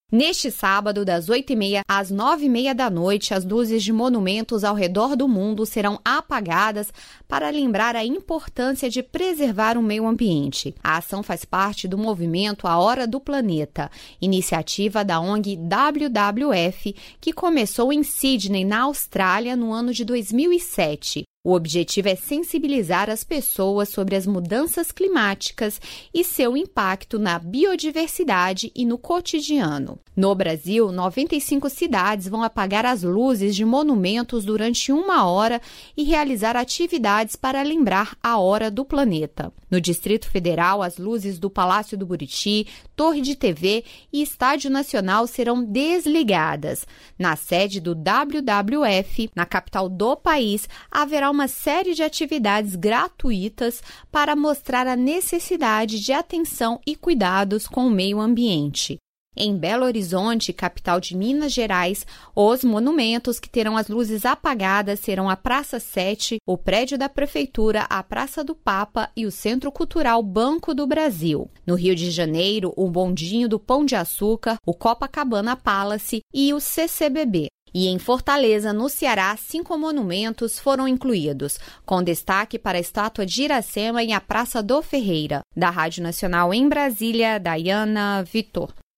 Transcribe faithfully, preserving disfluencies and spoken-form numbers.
Neste sábado, das oito e meia às nove e meia da noite, as luzes de monumentos ao redor do mundo serão apagadas para lembrar a importância de preservar o meio ambiente. A ação faz parte do movimento A Hora do Planeta, iniciativa da O N G W W F, que começou em Sydney, na Austrália, no ano de dois mil e sete. O objetivo é sensibilizar as pessoas sobre as mudanças climáticas e seu impacto na biodiversidade e no cotidiano. No Brasil, noventa e cinco cidades vão apagar as luzes de monumentos durante uma hora e realizar atividades para lembrar a Hora do Planeta. No Distrito Federal, as luzes do Palácio do Buriti, Torre de T V e Estádio Nacional serão desligadas. Na sede do W W F, na capital do país, haverá uma série de atividades gratuitas para mostrar a necessidade de atenção e cuidados com o meio ambiente. Em Belo Horizonte, capital de Minas Gerais, os monumentos que terão as luzes apagadas serão a Praça sete, o prédio da Prefeitura, a Praça do Papa e o Centro Cultural Banco do Brasil. No Rio de Janeiro, o Bondinho do Pão de Açúcar, o Copacabana Palace e o C C B B. E em Fortaleza, no Ceará, cinco monumentos foram incluídos, com destaque para a estátua de Iracema e a Praça do Ferreira. Da Rádio Nacional em Brasília, Dayana Vitor.